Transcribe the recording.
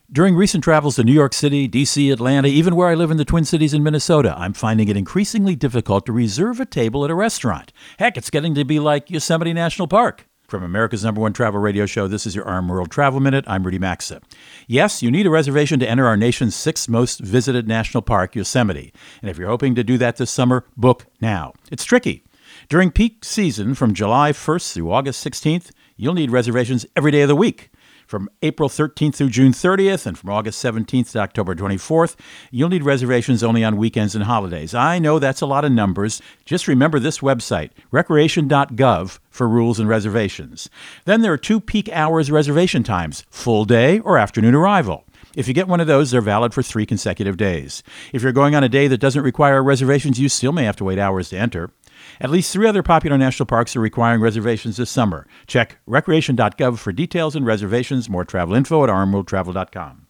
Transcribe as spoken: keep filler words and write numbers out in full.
During recent travels to New York City, D C, Atlanta, even where I live in the Twin Cities in Minnesota, I'm finding it increasingly difficult to reserve a table at a restaurant. Heck, it's getting to be like Yosemite National Park. From America's number one travel radio show, this is your Arm World Travel Minute. I'm Rudy Maxa. Yes, you need a reservation to enter our nation's sixth most visited national park, Yosemite. And if you're hoping to do that this summer, book now. It's tricky. During peak season, from July first through August sixteenth, you'll need reservations every day of the week. From April thirteenth through June thirtieth and from August seventeenth to October twenty-fourth, you'll need reservations only on weekends and holidays. I know that's a lot of numbers. Just remember this website, recreation dot gov, for rules and reservations. Then there are two peak hours reservation times, full day or afternoon arrival. If you get one of those, they're valid for three consecutive days. If you're going on a day that doesn't require reservations, you still may have to wait hours to enter. At least three other popular national parks are requiring reservations this summer. Check recreation dot gov for details and reservations. More travel info at arm world travel dot com.